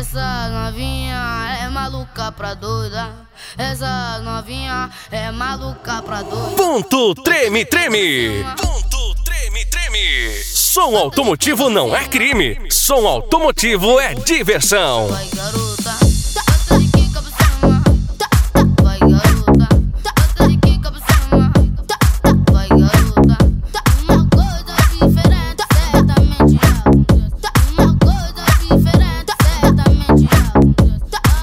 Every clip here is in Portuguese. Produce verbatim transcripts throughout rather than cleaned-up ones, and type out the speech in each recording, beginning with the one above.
Essa novinha é maluca pra doida. Essa novinha é maluca pra doida. Ponto treme, treme. Ponto treme, treme. Som automotivo não é crime. Som automotivo é diversão. Vai, garota, bota de quica pra cima. Vai, garota, bota de quica pra cima. Vai, garota, uma coisa diferente, certamente aconteça. Uma coisa diferente, certamente aconteça.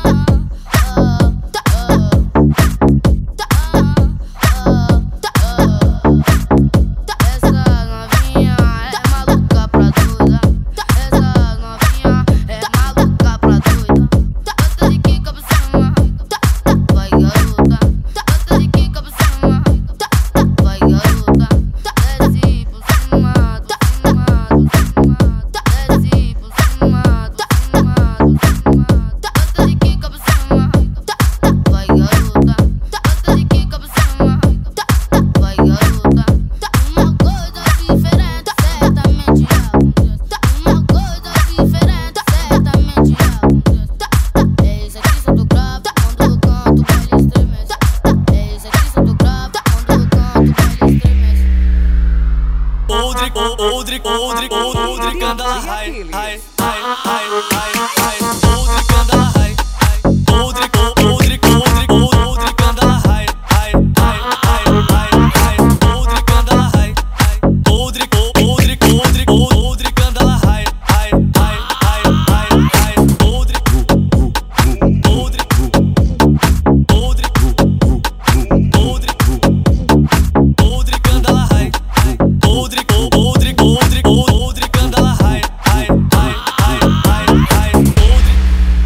Odri, odri, odri, candela high, high, high, high, high, high. Odri, candela high, odri, odri, odri, odri, candela high, high, high, high, high, high. Odri, candela high, odri, odri, odri, odri, candela high, high, high, high, high, high. Odri, odri, odri, odri, odri, candela high, odri, odri, odri, odri, candela high, high, high, high, high, high. Odri.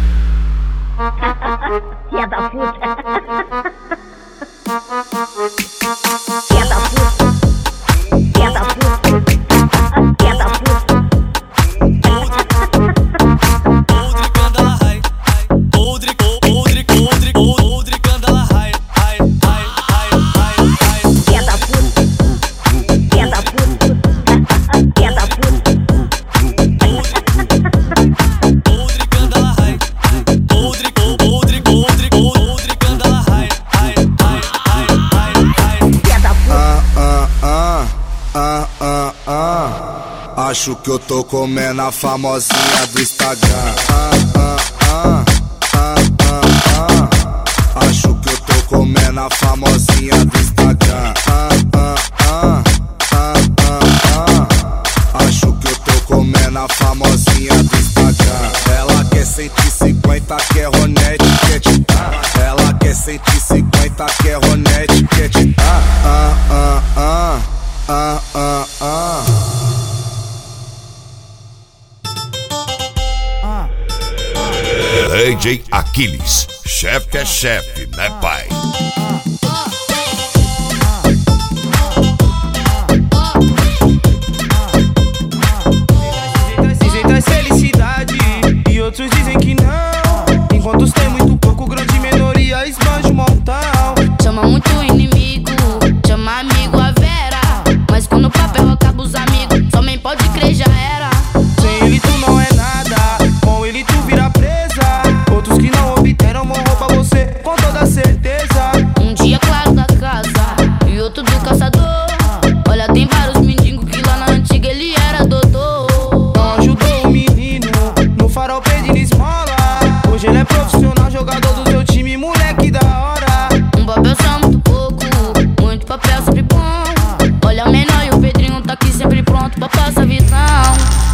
Filha da puta. Filha da puta. Filha da puta. Filha da puta. Odri, candela high, odri, odri, odri, odri, candela high, high, high, high, high, high. Filha da puta. Filha da puta. Filha da puta. Odri, candela high, odri, odri, odri, odri, candela high, high, high, high, high, high. Filha da puta. Ah, ah, ah, ah, ah, ah. Acho que eu tô comendo a famosinha do Instagram. Ah, ah, ah, ah, ah, ah. Acho que eu tô comendo a famosinha do Instagram. Ah, ah, ah, ah, ah, ah. Acho que eu tô comendo a famosinha do Instagram. Ela quer cento e cinquenta, quer ronete, quer te dar. Ela quer cento e cinquenta, quer ronete, quer te dar. Ah, ah, ah, ah, ah, ah. D J Aquiles, chefe é chefe, né, pai? Dizem traz felicidade e outros dizem que não. Enquanto tem muito pouco, grande minoria esbanja um montão. Chama muito inimigo, chama amigo a vera. Mas quando o papel acaba os amigos, somente pode crer já era. Sem ele tu não é nada, com ele tu vira presa. Outros que não obteram vão roubar você com toda certeza. Um dia claro da casa e outro do caçador. Olha, tem vários mendigos que lá na antiga ele era doutor. Não ajudou o menino no farol pedindo esmola. Hoje ele é profissional, jogador do seu time, moleque da hora. Um papel só muito pouco, muito papel sempre bom. Olha a menor e o Pedrinho tá aqui sempre pronto pra passar visão.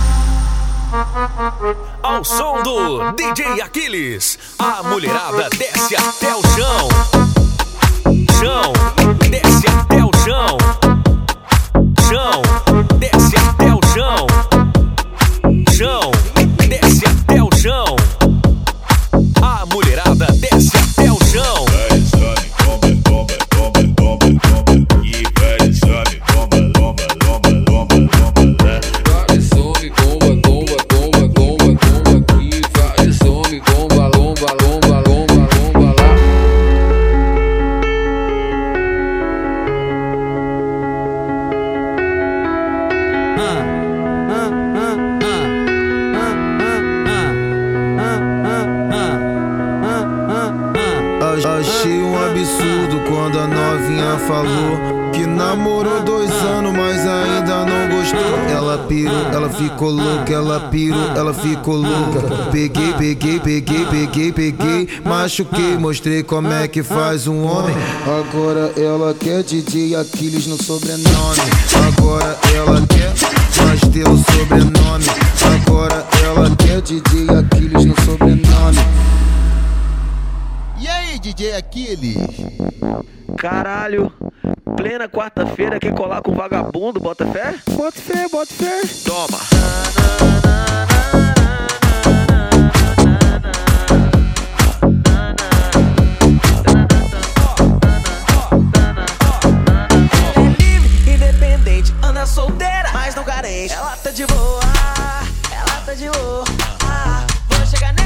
Ao som do D J Aquiles, a mulherada desce até o chão. Chão, desce até o chão. Chão, desce até o chão. Chão, desce até o chão. A mulherada desce até o chão. Ah, ah, ah, ah, ah, ah, ah, ah. falou que namorou dois anos, mas ainda não gostou. Ela pirou, ela ficou louca, ela pirou, ela ficou louca. Peguei, peguei, peguei, peguei, peguei, machuquei, mostrei como é que faz um homem. Agora ela quer D J Aquiles no sobrenome. Agora ela quer mais ter o sobrenome. Agora ela quer D J Aquiles no sobrenome. E aí, D J Aquiles? Caralho, plena quarta-feira, quer colar com vagabundo, bota fé? Bota fé, bota fé. Toma. É livre, independente, anda solteira, mas não carente. Ela tá de boa, ela tá de boa. Vou chegar nela.